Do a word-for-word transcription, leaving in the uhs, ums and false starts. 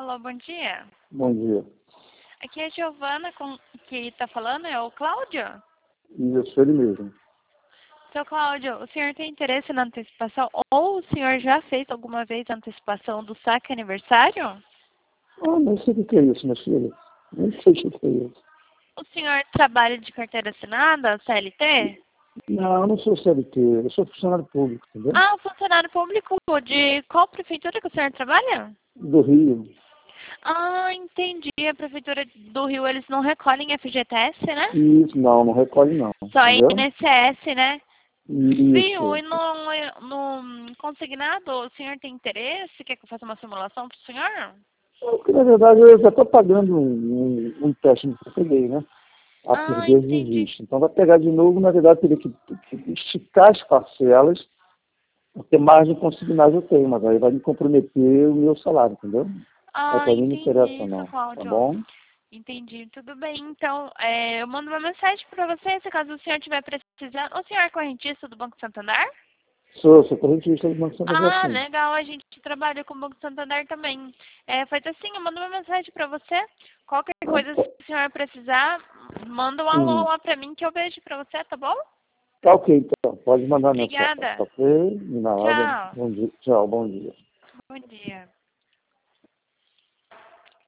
Alô, bom dia. Bom dia. Aqui é a Giovana com... que está falando, é o Cláudio? Isso, ele mesmo. Seu Cláudio, o senhor tem interesse na antecipação ou o senhor já fez alguma vez a antecipação do saque aniversário? Ah, não sei o que é isso, minha filha. Nem sei o que é isso. O senhor trabalha de carteira assinada, C L T? Não, eu não sou C L T, eu sou funcionário público, entendeu? Ah, funcionário público de qual prefeitura que o senhor trabalha? Do Rio. Ah, entendi. A prefeitura do Rio, eles não recolhem F G T S, né? Isso, não, não recolhe não, Só entendeu? I N S S, né? Viu? Isso. E no, no consignado, o senhor tem interesse? Quer que eu faça uma simulação para o senhor? Porque, na verdade, eu já estou pagando um, um, um empréstimo que eu peguei, né? Há por Ah, vezes entendi. existe. Então, vai pegar de novo, na verdade, teria que, que esticar as parcelas, porque margem consignada eu tenho, mas aí vai me comprometer o meu salário, entendeu? Aí Ah, para mim não interessa entendi, seu não, tá Cláudio. bom? Entendi. Tudo bem. Então, é, eu mando uma mensagem para você, se caso o senhor tiver precisando. O senhor é correntista do Banco Santander? Sou, sou correntista do Banco Santander, Ah, sim. legal. A gente trabalha com o Banco Santander também. É, faz assim, eu mando uma mensagem para você. Qualquer Ah, coisa, se tá- o senhor precisar, manda um alô hum. lá para mim que eu vejo para você, tá bom? Tá ok, então. Pode mandar mensagem, tá Obrigada. ok? E na hora, Tchau. bom dia. Tchau, bom dia. Bom dia.